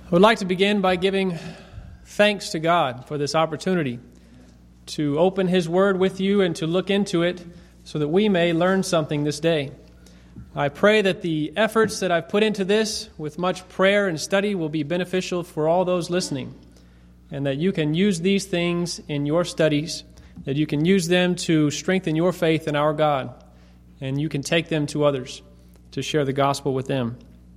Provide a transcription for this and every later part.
I would like to begin by giving thanks to God for this opportunity to open His Word with you and to look into it so that we may learn something this day. I pray that the efforts that I've put into this with much prayer and study will be beneficial for all those listening, and that you can use these things in your studies, that you can use them to strengthen your faith in our God, and you can take them to others to share the gospel with them.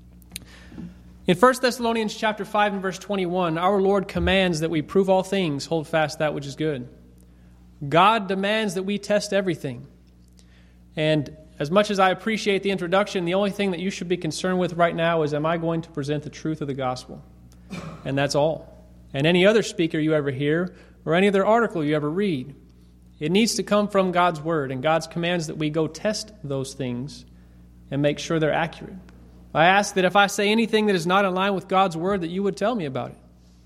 In 1 Thessalonians chapter 5 and verse 21, our Lord commands that we prove all things, hold fast that which is good. God demands that we test everything. And as much as I appreciate the introduction, the only thing that you should be concerned with right now is, am I going to present the truth of the gospel? And that's all. And any other speaker you ever hear, or any other article you ever read, it needs to come from God's Word, and God's commands that we go test those things and make sure they're accurate. I ask that if I say anything that is not in line with God's Word, that you would tell me about it.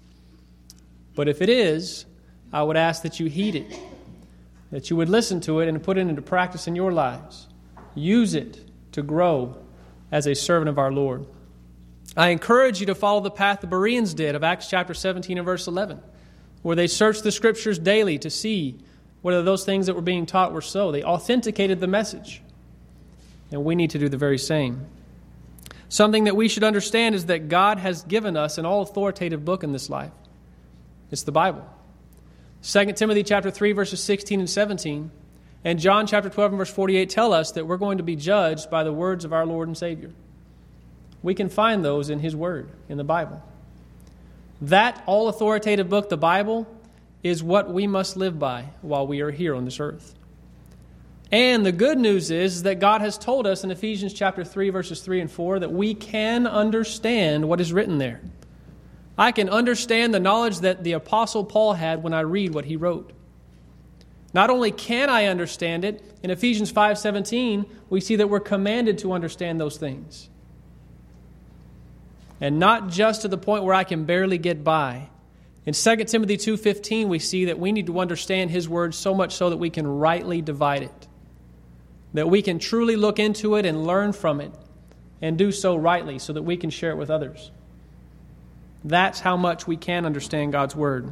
But if it is, I would ask that you heed it, that you would listen to it and put it into practice in your lives. Use it to grow as a servant of our Lord. I encourage you to follow the path the Bereans did of Acts chapter 17 and verse 11, where they searched the Scriptures daily to see whether those things that were being taught were so. They authenticated the message. And we need to do the very same. Something that we should understand is that God has given us an all-authoritative book in this life. It's the Bible. 2 Timothy chapter 3, verses 16 and 17, and John chapter 12 and verse 48 tell us that we're going to be judged by the words of our Lord and Savior. We can find those in His Word, in the Bible. That all-authoritative book, the Bible, is what we must live by while we are here on this earth. And the good news is that God has told us in Ephesians chapter 3, verses 3 and 4, that we can understand what is written there. I can understand the knowledge that the Apostle Paul had when I read what he wrote. Not only can I understand it, in Ephesians 5:17, we see that we're commanded to understand those things. And not just to the point where I can barely get by. In 2 Timothy 2:15, we see that we need to understand His Word so much so that we can rightly divide it. That we can truly look into it and learn from it and do so rightly so that we can share it with others. That's how much we can understand God's Word.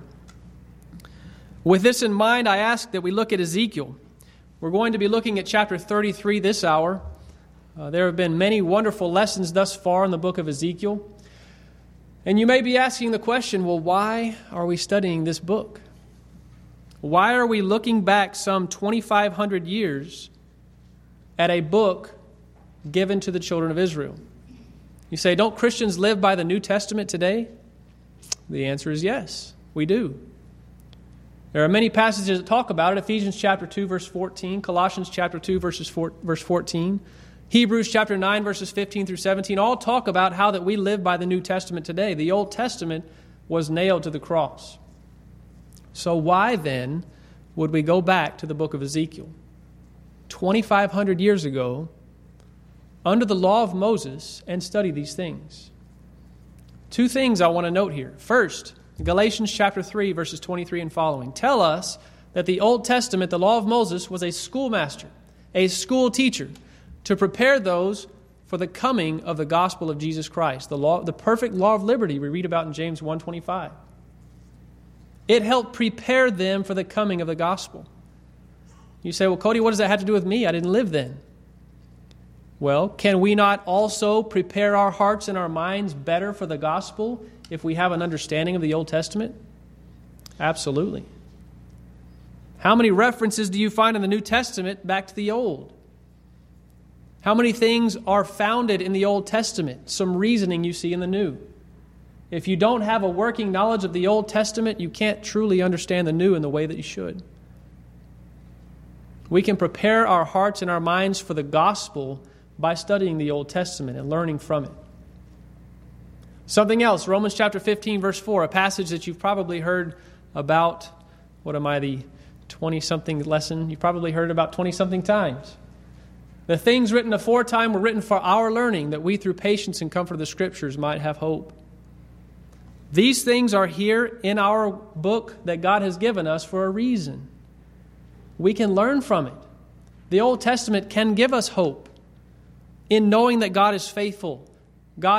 With this in mind, I ask that we look at Ezekiel. We're going to be looking at chapter 33 this hour. There have been many wonderful lessons thus far in the book of Ezekiel. And you may be asking the question, well, why are we studying this book? Why are we looking back some 2,500 years at a book given to the children of Israel? You say, don't Christians live by the New Testament today? The answer is yes, we do. There are many passages that talk about it. Ephesians chapter 2, verse 14, Colossians chapter 2, verse 14, Hebrews chapter 9, verses 15 through 17, all talk about how that we live by the New Testament today. The Old Testament was nailed to the cross. So why then would we go back to the book of Ezekiel? 2,500 years ago, under the law of Moses, and study these things. Two things I want to note here. First, Galatians chapter 3, verses 23 and following tell us that the Old Testament, the law of Moses, was a schoolmaster, a school teacher, to prepare those for the coming of the gospel of Jesus Christ, the perfect law of liberty we read about in James 1:25. It helped prepare them for the coming of the gospel. You say, well, Cody, what does that have to do with me? I didn't live then. Well, can we not also prepare our hearts and our minds better for the gospel if we have an understanding of the Old Testament? Absolutely. How many references do you find in the New Testament back to the Old? How many things are founded in the Old Testament? Some reasoning you see in the New. If you don't have a working knowledge of the Old Testament, you can't truly understand the New in the way that you should. We can prepare our hearts and our minds for the gospel by studying the Old Testament and learning from it. Something else, Romans chapter 15, verse 4, a passage that you've probably heard about, the 20-something lesson? You've probably heard about 20-something times. The things written aforetime were written for our learning, that we through patience and comfort of the Scriptures might have hope. These things are here in our book that God has given us for a reason. We can learn from it. The Old Testament can give us hope in knowing that God is faithful. God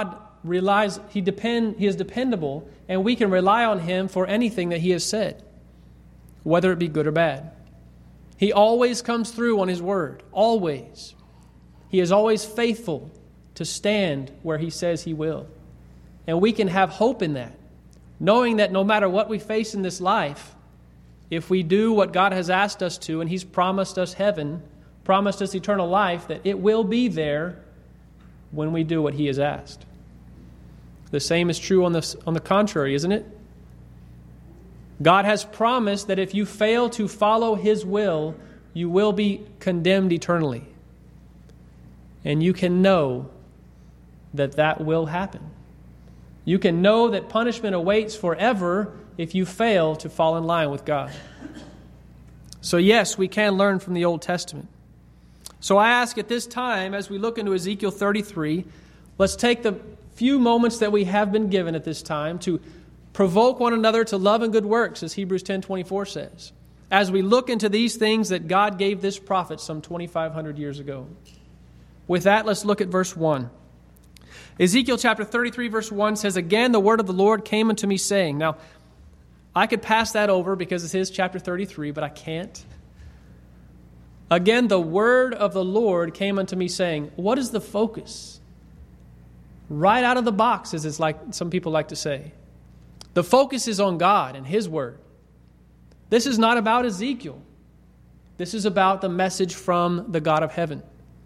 he is dependable, and we can rely on him for anything that he has said, whether it be good or bad. He always comes through on his word, always. He is always faithful to stand where he says he will. And we can have hope in that, knowing that no matter what we face in this life, if we do what God has asked us to, and he's promised us heaven, promised us eternal life, that it will be there when we do what he has asked. The same is true on the contrary, isn't it? God has promised that if you fail to follow his will, you will be condemned eternally. And you can know that will happen. You can know that punishment awaits forever if you fail to fall in line with God. So yes, we can learn from the Old Testament. So I ask at this time, as we look into Ezekiel 33, let's take the few moments that we have been given at this time to provoke one another to love and good works, as Hebrews 10:24 says, as we look into these things that God gave this prophet some 2,500 years ago. With that, let's look at verse 1. Ezekiel chapter 33, verse 1 says, "Again the word of the Lord came unto me, saying..." Now, I could pass that over because it is chapter 33, but I can't. "Again the word of the Lord came unto me, saying..." What is the focus? Right out of the box, as it's like some people like to say. The focus is on God and his word. This is not about Ezekiel. This is about the message from the God of heaven.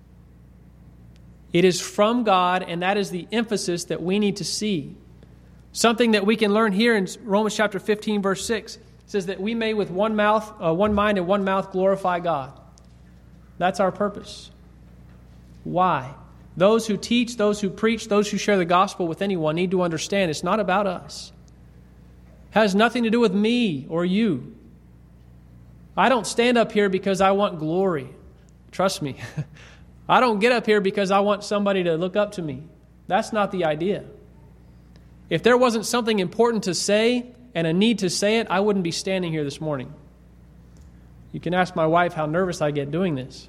It is from God, and that is the emphasis that we need to see. Something that we can learn here in Romans chapter 15, verse 6. It says that we may with one mind and one mouth glorify God. That's our purpose. Why? Those who teach, those who preach, those who share the gospel with anyone need to understand it's not about us. It has nothing to do with me or you. I don't stand up here because I want glory. Trust me. I don't get up here because I want somebody to look up to me. That's not the idea. If there wasn't something important to say and a need to say it, I wouldn't be standing here this morning. You can ask my wife how nervous I get doing this.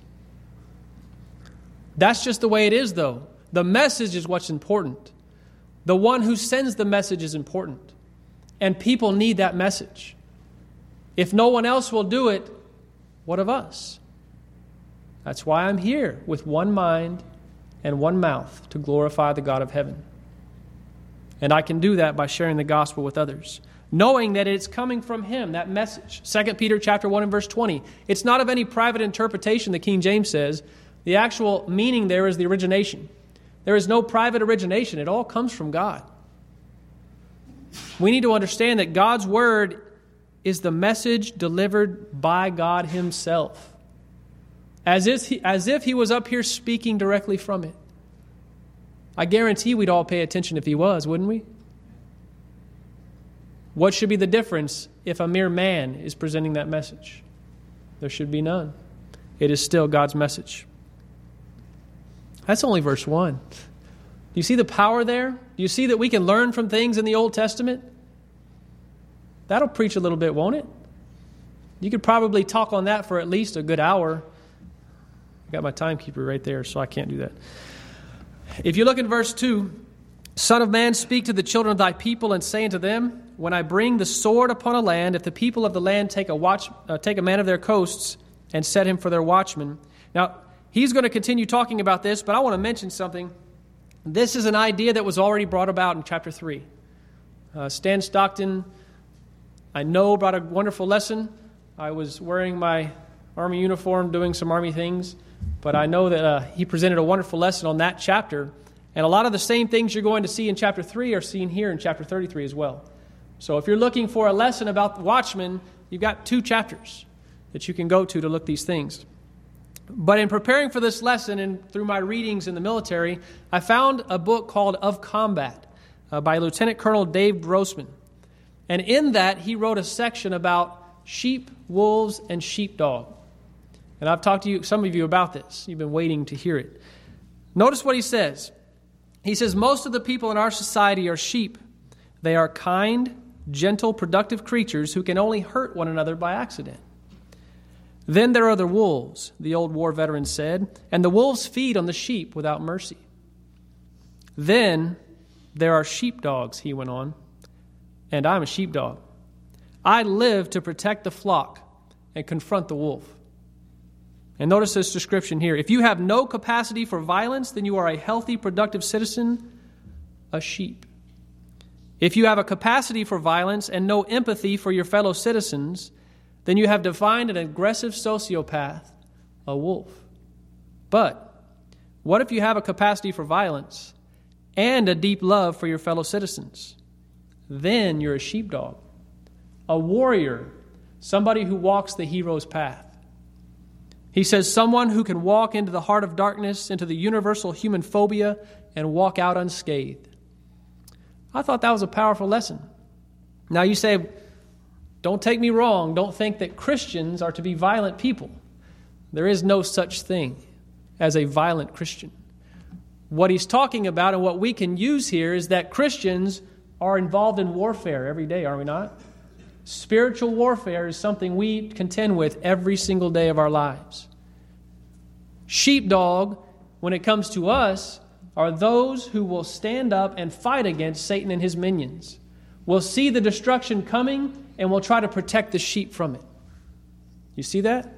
That's just the way it is, though. The message is what's important. The one who sends the message is important. And people need that message. If no one else will do it, what of us? That's why I'm here with one mind and one mouth to glorify the God of heaven. And I can do that by sharing the gospel with others, knowing that it's coming from him, that message. 2 Peter chapter 1 and verse 20. It's not of any private interpretation, the King James says. The actual meaning there is the origination. There is no private origination. It all comes from God. We need to understand that God's word is the message delivered by God himself. As if he was up here speaking directly from it. I guarantee we'd all pay attention if he was, wouldn't we? What should be the difference if a mere man is presenting that message? There should be none. It is still God's message. That's only verse 1. Do you see the power there? Do you see that we can learn from things in the Old Testament? That'll preach a little bit, won't it? You could probably talk on that for at least a good hour. I got my timekeeper right there, so I can't do that. If you look at verse 2, "Son of man, speak to the children of thy people, and say unto them, when I bring the sword upon a land, if the people of the land take a man of their coasts and set him for their watchman." Now, he's going to continue talking about this, but I want to mention something. This is an idea that was already brought about in chapter 3. Stan Stockton, I know, brought a wonderful lesson. I was wearing my Army uniform, doing some Army things, but I know that he presented a wonderful lesson on that chapter, and a lot of the same things you're going to see in chapter 3 are seen here in chapter 33 as well. So if you're looking for a lesson about the watchman, you've got 2 chapters that you can go to look these things. But in preparing for this lesson and through my readings in the military, I found a book called Of Combat by Lieutenant Colonel Dave Grossman. And in that, he wrote a section about sheep, wolves, and sheepdog. And I've talked to some of you about this. You've been waiting to hear it. Notice what he says. He says, "Most of the people in our society are sheep. They are kind, gentle, productive creatures who can only hurt one another by accident. Then there are the wolves," the old war veteran said, "and the wolves feed on the sheep without mercy. Then There are sheepdogs, he went on, and I'm a sheepdog. I live to protect the flock and confront the wolf. And notice this description here. If you have no capacity for violence, then you are a healthy, productive citizen, a sheep. If you have a capacity for violence and no empathy for your fellow citizens, then you have defined an aggressive sociopath, a wolf. But what if you have a capacity for violence and a deep love for your fellow citizens? Then you're a sheepdog, a warrior, somebody who walks the hero's path. He says someone who can walk into the heart of darkness, into the universal human phobia, and walk out unscathed. I thought that was a powerful lesson. Now you say, don't take me wrong, don't think that Christians are to be violent people. There is no such thing as a violent Christian. What he's talking about and what we can use here is that Christians are involved in warfare every day, are we not? Spiritual warfare is something we contend with every single day of our lives. Sheepdog, when it comes to us, are those who will stand up and fight against Satan and his minions. Will see the destruction coming and will try to protect the sheep from it. You see that?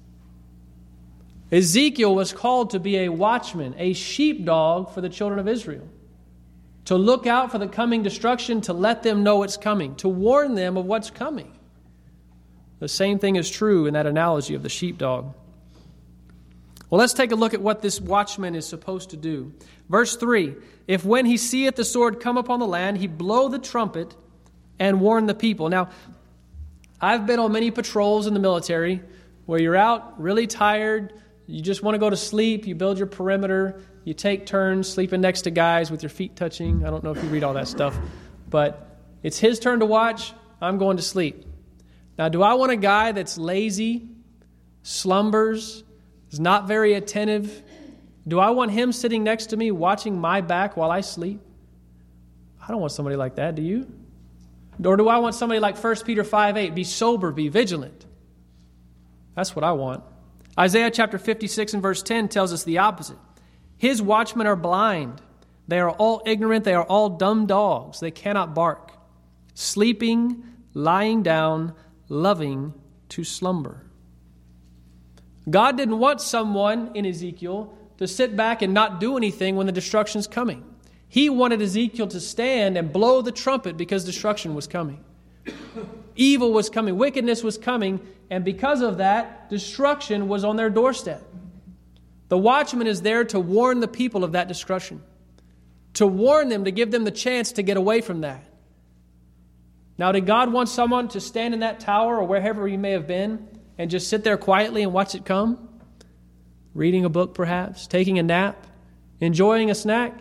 Ezekiel was called to be a watchman, a sheepdog for the children of Israel. To look out for the coming destruction, to let them know it's coming, to warn them of what's coming. The same thing is true in that analogy of the sheepdog. Well, let's take a look at what this watchman is supposed to do. Verse 3, if when he seeth the sword come upon the land, he blow the trumpet and warn the people. Now, I've been on many patrols in the military where you're out really tired, you just want to go to sleep, you build your perimeter, you take turns sleeping next to guys with your feet touching. I don't know if you read all that stuff, but it's his turn to watch, I'm going to sleep. Now, do I want a guy that's lazy, slumbers, is not very attentive? Do I want him sitting next to me watching my back while I sleep? I don't want somebody like that, do you? Or do I want somebody like 1 Peter 5:8, be sober, be vigilant? That's what I want. Isaiah chapter 56 and verse 10 tells us the opposite. His watchmen are blind. They are all ignorant. They are all dumb dogs. They cannot bark. Sleeping, lying down, loving to slumber. God didn't want someone in Ezekiel to sit back and not do anything when the destruction's coming. He wanted Ezekiel to stand and blow the trumpet because destruction was coming. Evil was coming. Wickedness was coming. And because of that, destruction was on their doorstep. The watchman is there to warn the people of that destruction. To warn them, to give them the chance to get away from that. Now, did God want someone to stand in that tower or wherever he may have been and just sit there quietly and watch it come? Reading a book, perhaps, taking a nap, enjoying a snack?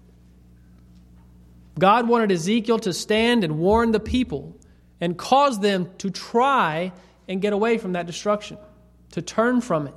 God wanted Ezekiel to stand and warn the people and cause them to try and get away from that destruction, to turn from it.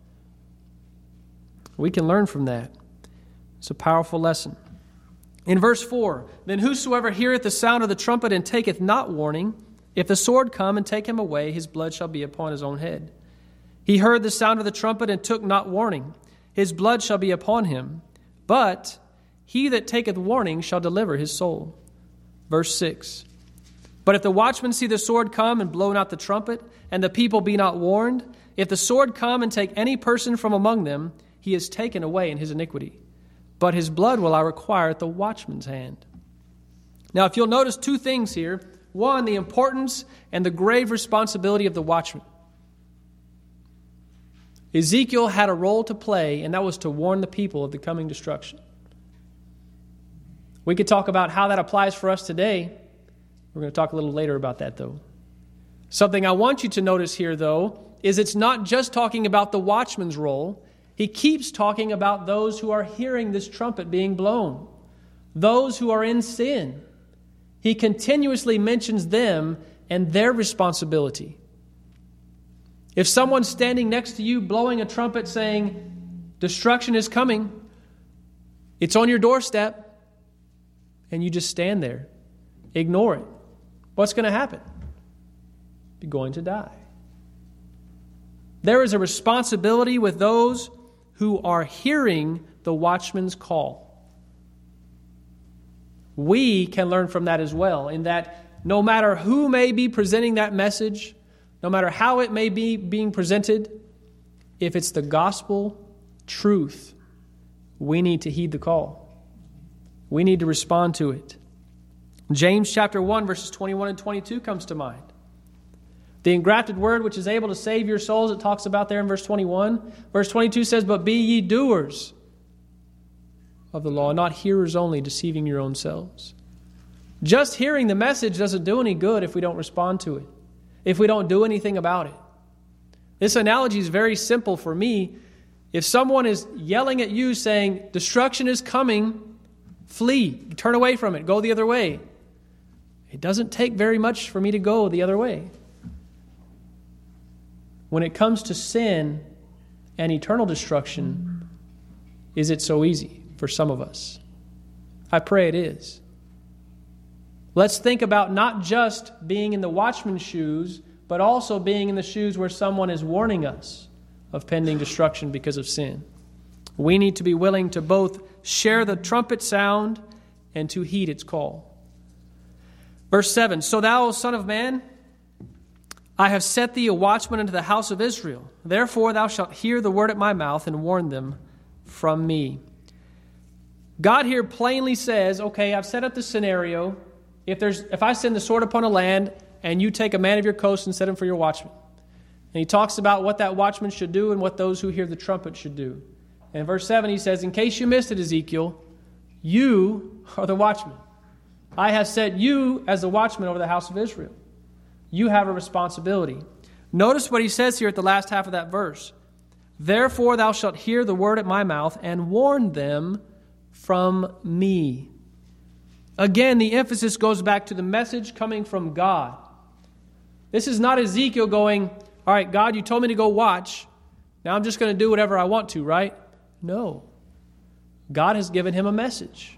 We can learn from that. It's a powerful lesson. In verse 4, then whosoever heareth the sound of the trumpet and taketh not warning, if the sword come and take him away, his blood shall be upon his own head. He heard the sound of the trumpet and took not warning, his blood shall be upon him. But he that taketh warning shall deliver his soul. Verse 6, but if the watchman see the sword come and blow not the trumpet, and the people be not warned, if the sword come and take any person from among them, he is taken away in his iniquity. But his blood will I require at the watchman's hand. Now, if you'll notice two things here. One, the importance and the grave responsibility of the watchman. Ezekiel had a role to play, and that was to warn the people of the coming destruction. We could talk about how that applies for us today. We're going to talk a little later about that, though. Something I want you to notice here, though, is it's not just talking about the watchman's role. He keeps talking about those who are hearing this trumpet being blown, those who are in sin. He continuously mentions them and their responsibility. If someone's standing next to you blowing a trumpet saying, destruction is coming, it's on your doorstep, and you just stand there, ignore it, what's going to happen? You're going to die. There is a responsibility with those who are hearing the watchman's call. We can learn from that as well, in that no matter who may be presenting that message, no matter how it may be being presented, if it's the gospel truth, we need to heed the call. We need to respond to it. James chapter 1, verses 21 and 22 comes to mind. The engrafted word which is able to save your souls, it talks about there in verse 21. Verse 22 says, "But be ye doers of the law, not hearers only, deceiving your own selves." Just hearing the message doesn't do any good if we don't respond to it, if we don't do anything about it. This analogy is very simple for me. If someone is yelling at you saying, destruction is coming, flee, turn away from it, go the other way. It doesn't take very much for me to go the other way. When it comes to sin and eternal destruction, is it so easy for some of us? I pray it is. Let's think about not just being in the watchman's shoes, but also being in the shoes where someone is warning us of pending destruction because of sin. We need to be willing to both share the trumpet sound and to heed its call. Verse 7, "So thou, O son of man, I have set thee a watchman unto the house of Israel. Therefore thou shalt hear the word at my mouth and warn them from me." God here plainly says, okay, I've set up this scenario. If I send the sword upon a land and you take a man of your coast and set him for your watchman. And he talks about what that watchman should do and what those who hear the trumpet should do. And in verse 7 he says, in case you missed it, Ezekiel, you are the watchman. I have set you as the watchman over the house of Israel. You have a responsibility. Notice what he says here at the last half of that verse. Therefore thou shalt hear the word at my mouth and warn them from me. Again, the emphasis goes back to the message coming from God. This is not Ezekiel going, all right, God, you told me to go watch. Now I'm just going to do whatever I want to, right? No. God has given him a message.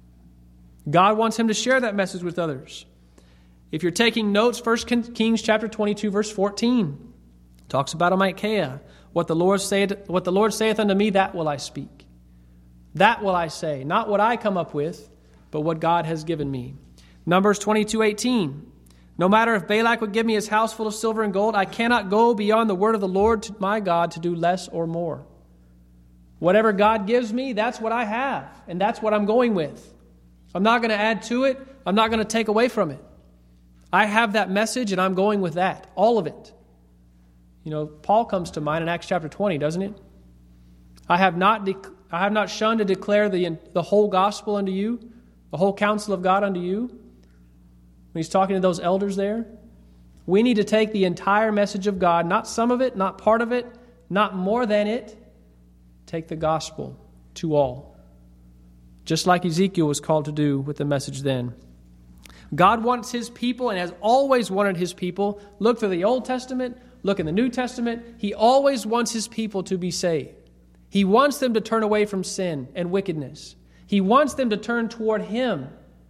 God wants him to share that message with others. If you're taking notes, 1 Kings chapter 22, verse 14 talks about Micaiah. What the Lord saith unto me, that will I speak. That will I say. Not what I come up with, but what God has given me. Numbers 22:18. No matter if Balak would give me his house full of silver and gold, I cannot go beyond the word of the Lord my God to do less or more. Whatever God gives me, that's what I have, and that's what I'm going with. I'm not going to add to it. I'm not going to take away from it. I have that message, and I'm going with that, all of it. You know, Paul comes to mind in Acts chapter 20, doesn't it? I have not shunned to declare the whole gospel unto you, the whole counsel of God unto you. When he's talking to those elders there, we need to take the entire message of God, not some of it, not part of it, not more than it. Take the gospel to all. Just like Ezekiel was called to do with the message then. God wants his people and has always wanted his people. Look through the Old Testament, look in the New Testament. He always wants his people to be saved. He wants them to turn away from sin and wickedness. He wants them to turn toward him.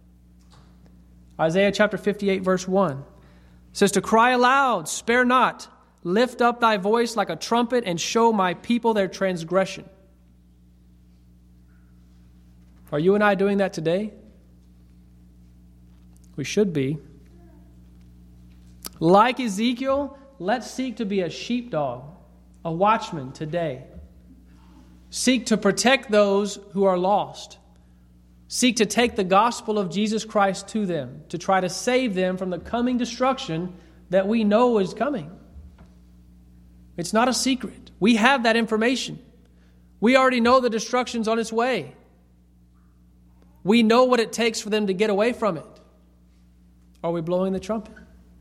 Isaiah chapter 58, verse 1 says to cry aloud, spare not, lift up thy voice like a trumpet and show my people their transgression. Are you and I doing that today? We should be. Like Ezekiel, let's seek to be a sheepdog, a watchman today. Seek to protect those who are lost. Seek to take the gospel of Jesus Christ to them, to try to save them from the coming destruction that we know is coming. It's not a secret. We have that information. We already know the destruction's on its way. We know what it takes for them to get away from it. Are we blowing the trumpet?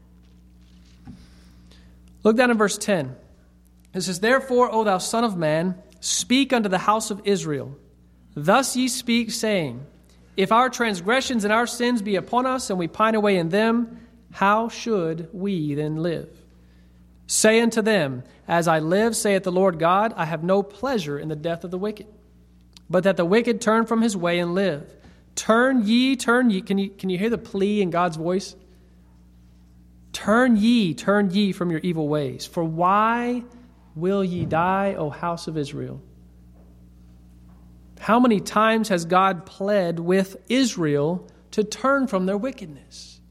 Look down in verse 10. It says, therefore, O thou son of man, speak unto the house of Israel. Thus ye speak, saying, if our transgressions and our sins be upon us, and we pine away in them, how should we then live? Say unto them, as I live, saith the Lord God, I have no pleasure in the death of the wicked, but that the wicked turn from his way and live. Turn ye. Can you hear the plea in God's voice? Turn ye from your evil ways. For why will ye die, O house of Israel? How many times has God pled with Israel to turn from their wickedness.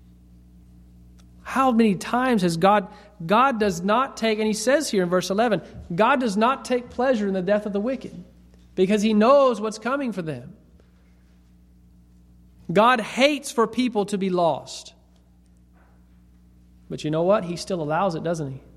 How many times has God does not take, and he says here in verse 11, God does not take pleasure in the death of the wicked because he knows what's coming for them. God hates for people to be lost. But you know what? He still allows it, doesn't he?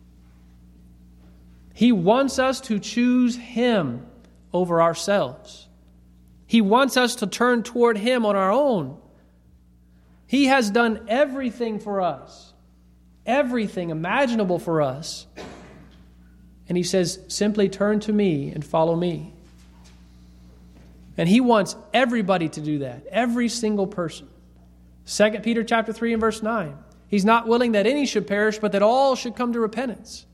He wants us to choose him over ourselves. He wants us to turn toward him on our own. He has done everything for us, everything imaginable for us. And he says, simply turn to me and follow me. And he wants everybody to do that, every single person. 2 Peter chapter 3 and verse 9. He's not willing that any should perish, but that all should come to repentance.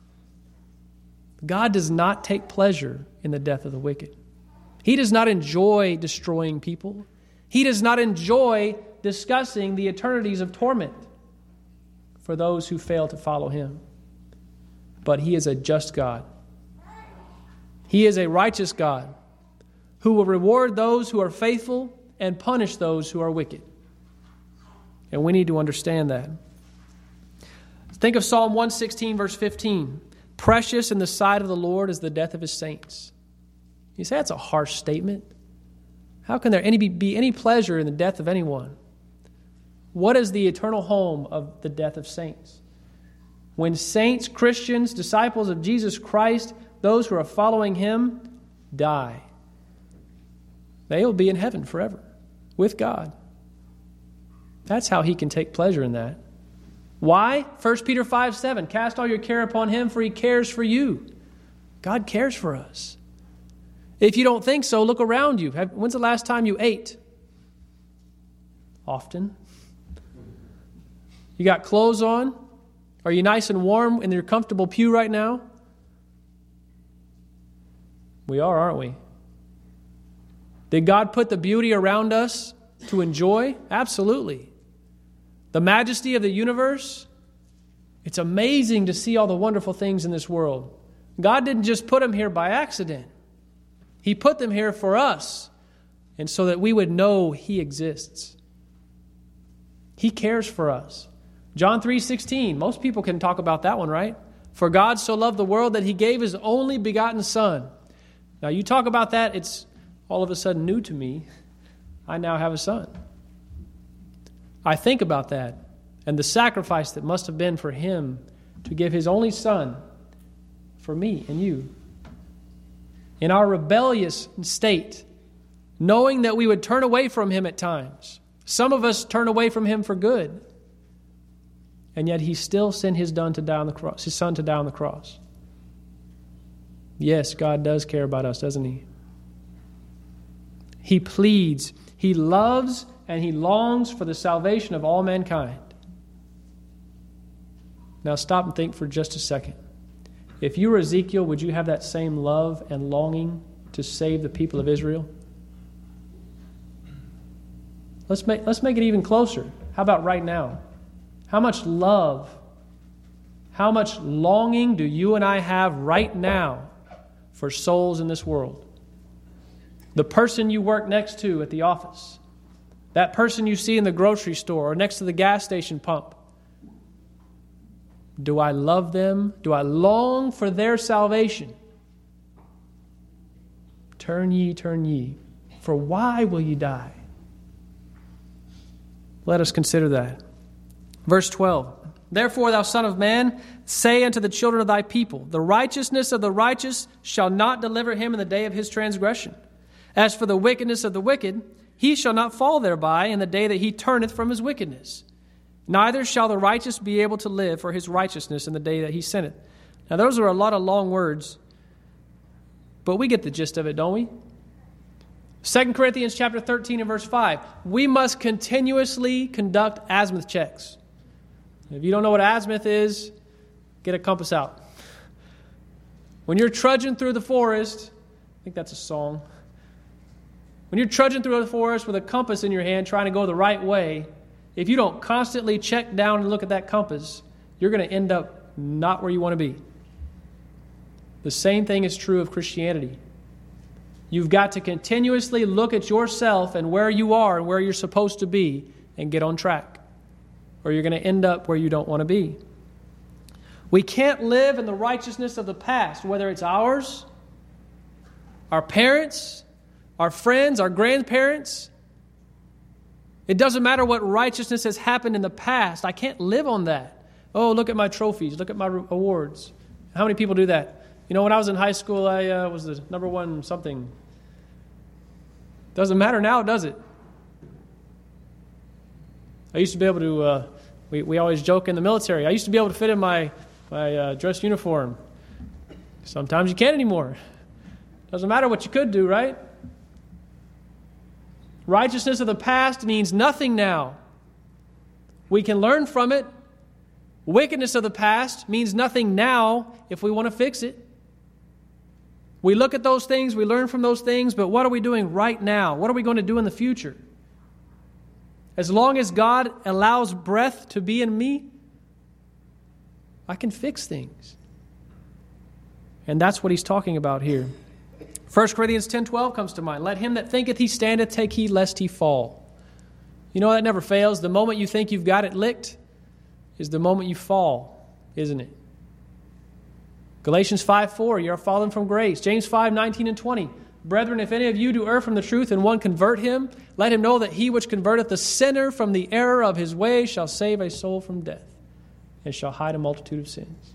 God does not take pleasure in the death of the wicked. He does not enjoy destroying people. He does not enjoy discussing the eternities of torment for those who fail to follow him. But he is a just God. He is a righteous God who will reward those who are faithful and punish those who are wicked. And we need to understand that. Think of Psalm 116, verse 15. Precious in the sight of the Lord is the death of his saints. You say that's a harsh statement. How can there be any pleasure in the death of anyone? What is the eternal home of the death of saints? When saints, Christians, disciples of Jesus Christ, those who are following him, die, they will be in heaven forever with God. That's how he can take pleasure in that. Why? 1 Peter 5:7, cast all your care upon him, for he cares for you. God cares for us. If you don't think so, look around you. When's the last time you ate? Often. You got clothes on? Are you nice and warm in your comfortable pew right now? We are, aren't we? Did God put the beauty around us to enjoy? Absolutely. The majesty of the universe, it's amazing to see all the wonderful things in this world. God didn't just put them here by accident. He put them here for us, and so that we would know he exists. He cares for us. John 3:16, most people can talk about that one, right? For God so loved the world that he gave his only begotten Son. Now you talk about that, it's all of a sudden new to me. I now have a son. I think about that and the sacrifice that must have been for him to give his only son for me and you. In our rebellious state, knowing that we would turn away from him at times. Some of us turn away from him for good. And yet he still sent his son to die on the cross. Yes, God does care about us, doesn't he? He pleads, he loves, and he longs for the salvation of all mankind. Now stop and think for just a second. If you were Ezekiel, would you have that same love and longing to save the people of Israel? Let's make it even closer. How about right now? How much love, how much longing do you and I have right now for souls in this world? The person you work next to at the office, that person you see in the grocery store or next to the gas station pump. Do I love them? Do I long for their salvation? Turn ye, for why will ye die? Let us consider that. Verse 12, therefore, thou son of man, say unto the children of thy people, the righteousness of the righteous shall not deliver him in the day of his transgression. As for the wickedness of the wicked, he shall not fall thereby in the day that he turneth from his wickedness. Neither shall the righteous be able to live for his righteousness in the day that he sinneth. Now, those are a lot of long words, but we get the gist of it, don't we? 2 Corinthians chapter 13 and verse 5, we must continuously conduct azimuth checks. If you don't know what azimuth is, get a compass out. When you're trudging through the forest, I think that's a song. When you're trudging through the forest with a compass in your hand trying to go the right way, if you don't constantly check down and look at that compass, you're going to end up not where you want to be. The same thing is true of Christianity. You've got to continuously look at yourself and where you are and where you're supposed to be and get on track, or you're going to end up where you don't want to be. We can't live in the righteousness of the past, whether it's ours, our parents, our friends, our grandparents. It doesn't matter what righteousness has happened in the past. I can't live on that. Oh, look at my trophies. Look at my awards. How many people do that? You know, when I was in high school, I was the number one something. Doesn't matter now, does it? I used to be able to, we always joke in the military, I used to be able to fit in my dress uniform. Sometimes you can't anymore. Doesn't matter what you could do, right? Righteousness of the past means nothing now. We can learn from it. Wickedness of the past means nothing now if we want to fix it. We look at those things, we learn from those things, but what are we doing right now? What are we going to do in the future? As long as God allows breath to be in me, I can fix things. And that's what he's talking about here. 1 Corinthians 10:12 comes to mind. Let him that thinketh he standeth take heed lest he fall. You know that never fails. The moment you think you've got it licked is the moment you fall, isn't it? Galatians 5:4, you are fallen from grace. James 5:19 and 20. Brethren, if any of you do err from the truth and one convert him, let him know that he which converteth the sinner from the error of his way shall save a soul from death and shall hide a multitude of sins.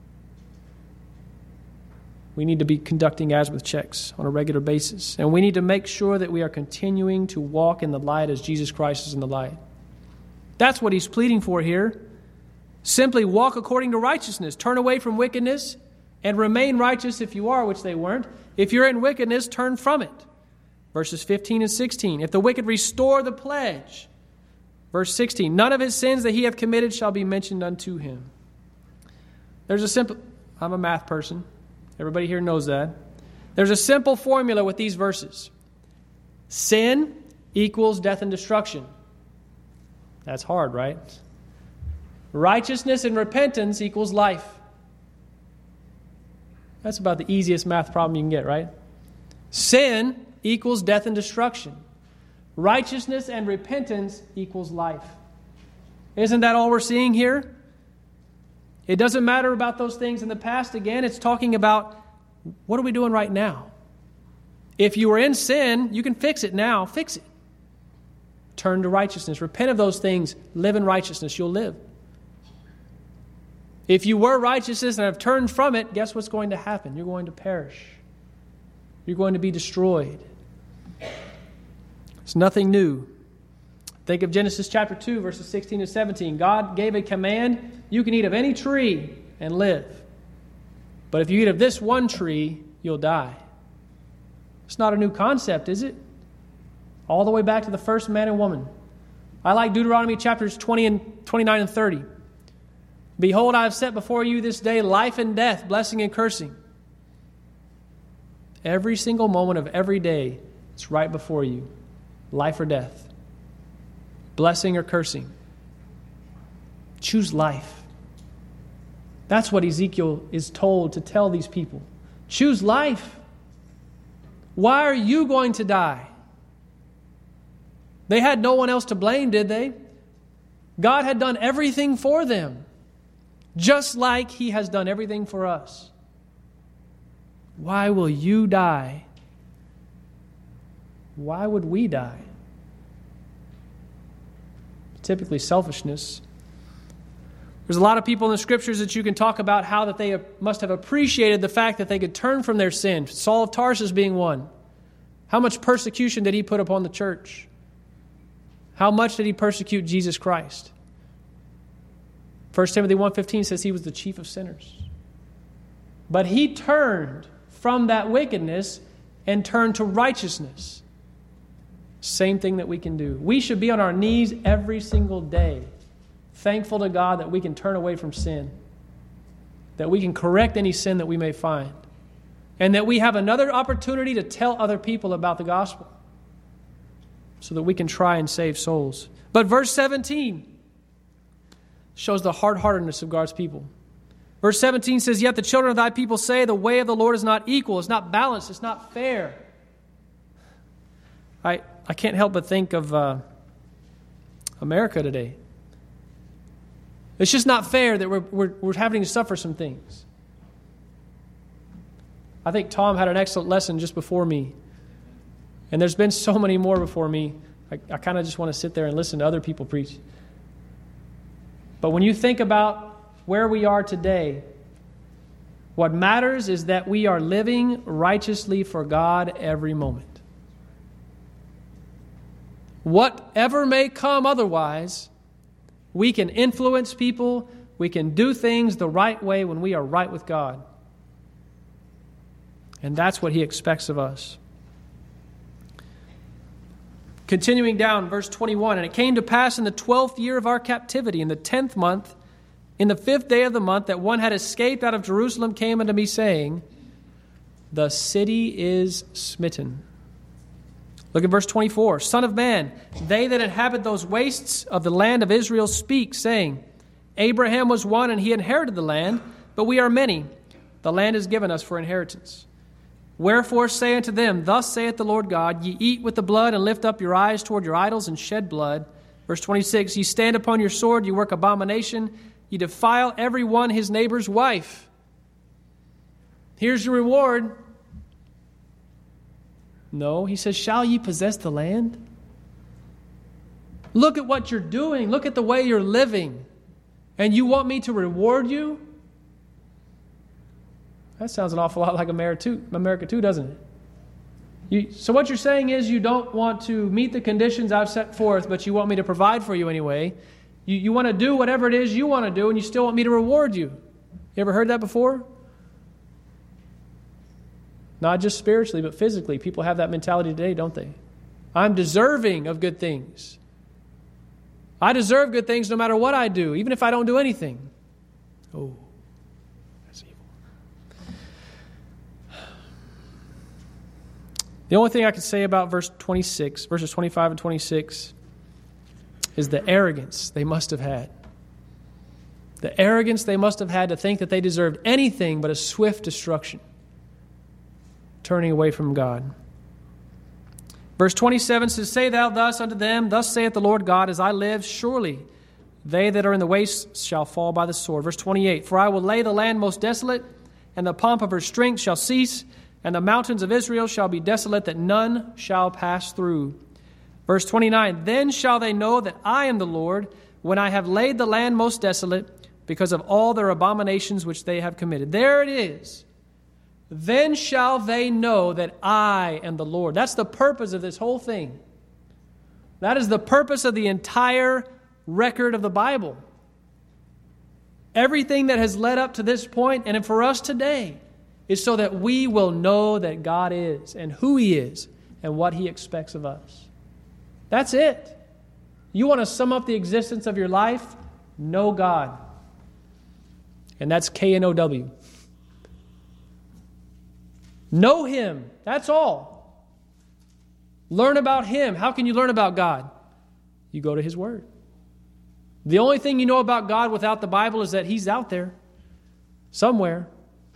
We need to be conducting Asmuth checks on a regular basis. And we need to make sure that we are continuing to walk in the light as Jesus Christ is in the light. That's what he's pleading for here. Simply walk according to righteousness. Turn away from wickedness and remain righteous if you are, which they weren't. If you're in wickedness, turn from it. Verses 15 and 16. If the wicked restore the pledge. Verse 16. None of his sins that he hath committed shall be mentioned unto him. There's a simple... I'm a math person. Everybody here knows that. There's a simple formula with these verses. Sin equals death and destruction. That's hard, right? Righteousness and repentance equals life. That's about the easiest math problem you can get, right? Sin equals death and destruction. Righteousness and repentance equals life. Isn't that all we're seeing here? It doesn't matter about those things in the past. Again, it's talking about what are we doing right now? If you were in sin, you can fix it now. Fix it. Turn to righteousness. Repent of those things. Live in righteousness. You'll live. If you were righteousness and have turned from it, guess what's going to happen? You're going to perish. You're going to be destroyed. It's nothing new. Think of Genesis chapter 2, verses 16 and 17. God gave a command, you can eat of any tree and live. But if you eat of this one tree, you'll die. It's not a new concept, is it? All the way back to the first man and woman. I like Deuteronomy chapters 29 and 30. Behold, I have set before you this day life and death, blessing and cursing. Every single moment of every day, it's right before you. Life or death. Blessing or cursing. Choose life. That's what Ezekiel is told to tell these people. Choose life. Why are you going to die? They had no one else to blame, did they? God had done everything for them. Just like he has done everything for us. Why will you die? Why would we die? Typically selfishness. There's a lot of people in the scriptures that you can talk about how that they must have appreciated the fact that they could turn from their sin. Saul of Tarsus being one. How much persecution did he put upon the church? How much did he persecute Jesus Christ? 1 Timothy 1:15 says he was the chief of sinners. But he turned from that wickedness and turned to righteousness. Same thing that we can do. We should be on our knees every single day, thankful to God that we can turn away from sin, that we can correct any sin that we may find, and that we have another opportunity to tell other people about the gospel so that we can try and save souls. But verse 17 shows the hard-heartedness of God's people. Verse 17 says, Yet the children of thy people say, the way of the Lord is not equal, it's not balanced, it's not fair. I can't help but think of America today. It's just not fair that we're having to suffer some things. I think Tom had an excellent lesson just before me. And there's been so many more before me. I kind of just want to sit there and listen to other people preach. But when you think about where we are today, what matters is that we are living righteously for God every moment. Whatever may come otherwise, we can influence people, we can do things the right way when we are right with God. And that's what He expects of us. Continuing down, verse 21, and it came to pass in the 12th year of our captivity, in the 10th month, in the 5th day of the month, that one had escaped out of Jerusalem came unto me, saying, the city is smitten. Look at verse 24. Son of man, they that inhabit those wastes of the land of Israel speak, saying, Abraham was one, and he inherited the land, but we are many. The land is given us for inheritance. Wherefore say unto them, thus saith the Lord God, ye eat with the blood, and lift up your eyes toward your idols, and shed blood. Verse 26, ye stand upon your sword, ye work abomination, ye defile every one his neighbor's wife. Here's your reward. No, he says, shall ye possess the land? Look at what you're doing. Look at the way you're living. And you want me to reward you? That sounds an awful lot like America too, doesn't it? So what you're saying is you don't want to meet the conditions I've set forth, but you want me to provide for you anyway. You want to do whatever it is you want to do, and you still want me to reward you. You ever heard that before? Not just spiritually, but physically. People have that mentality today, don't they? I'm deserving of good things. I deserve good things no matter what I do, even if I don't do anything. Oh, that's evil. The only thing I can say about verses 25 and 26, is the arrogance they must have had. The arrogance they must have had to think that they deserved anything but a swift destruction, turning away from God. Verse 27 says, say thou thus unto them, thus saith the Lord God, as I live, surely they that are in the waste shall fall by the sword. Verse 28, for I will lay the land most desolate, and the pomp of her strength shall cease, and the mountains of Israel shall be desolate, that none shall pass through. Verse 29, then shall they know that I am the Lord, when I have laid the land most desolate, because of all their abominations which they have committed. There it is. Then shall they know that I am the Lord. That's the purpose of this whole thing. That is the purpose of the entire record of the Bible. Everything that has led up to this point, and for us today, is so that we will know that God is, and who He is, and what He expects of us. That's it. You want to sum up the existence of your life? Know God. And that's K-N-O-W. Know Him. That's all. Learn about Him. How can you learn about God? You go to His Word. The only thing you know about God without the Bible is that He's out there somewhere.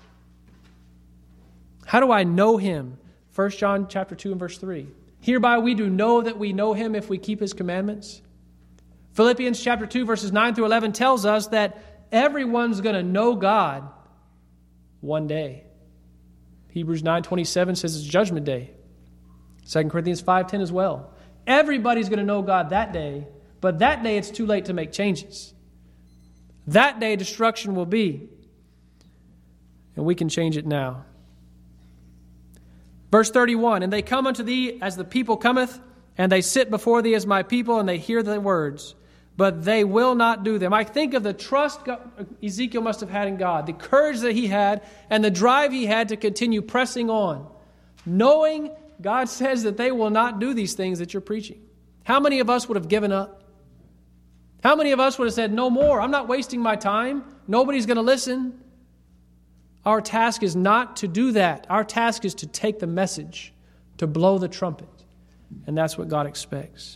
How do I know Him? 1 John chapter 2 and verse 3. Hereby we do know that we know Him if we keep His commandments. Philippians chapter 2 verses 9 through 11 tells us that everyone's going to know God one day. Hebrews 9:27 says it's Judgment Day. 2 Corinthians 5:10 as well. Everybody's going to know God that day, but that day it's too late to make changes. That day destruction will be, and we can change it now. Verse 31, and they come unto thee as the people cometh, and they sit before thee as my people, and they hear the words, but they will not do them. I think of the trust Ezekiel must have had in God, the courage that he had, and the drive he had to continue pressing on, knowing God says that they will not do these things that you're preaching. How many of us would have given up? How many of us would have said, no more, I'm not wasting my time, nobody's going to listen? Our task is not to do that. Our task is to take the message, to blow the trumpet. And that's what God expects.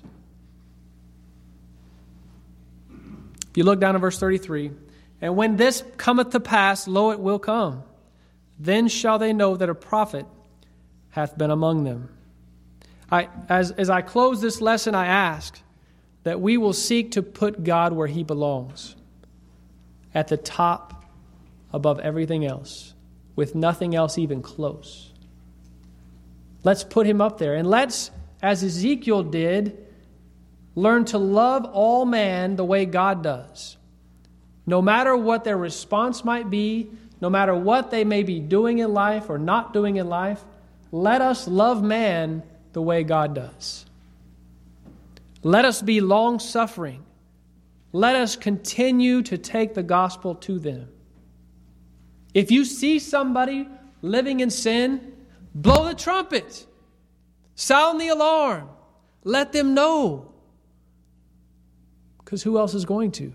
If you look down at verse 33, and when this cometh to pass, lo, it will come. Then shall they know that a prophet hath been among them. As I close this lesson, I ask that we will seek to put God where He belongs, at the top above everything else, with nothing else even close. Let's put Him up there, and let's, as Ezekiel did, learn to love all man the way God does. No matter what their response might be, no matter what they may be doing in life or not doing in life, let us love man the way God does. Let us be long-suffering. Let us continue to take the gospel to them. If you see somebody living in sin, blow the trumpet. Sound the alarm. Let them know. Because who else is going to?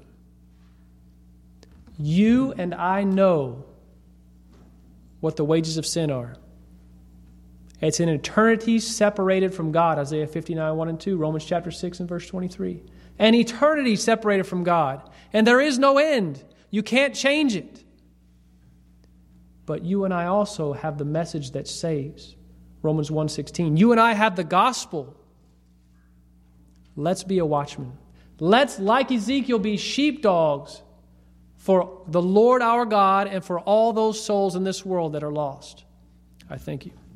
You and I know what the wages of sin are. It's an eternity separated from God, Isaiah 59, 1 and 2, Romans chapter 6 and verse 23. An eternity separated from God. And there is no end. You can't change it. But you and I also have the message that saves. Romans 1:16. You and I have the gospel. Let's be a watchman. Let's, like Ezekiel, be sheepdogs for the Lord our God and for all those souls in this world that are lost. I thank you.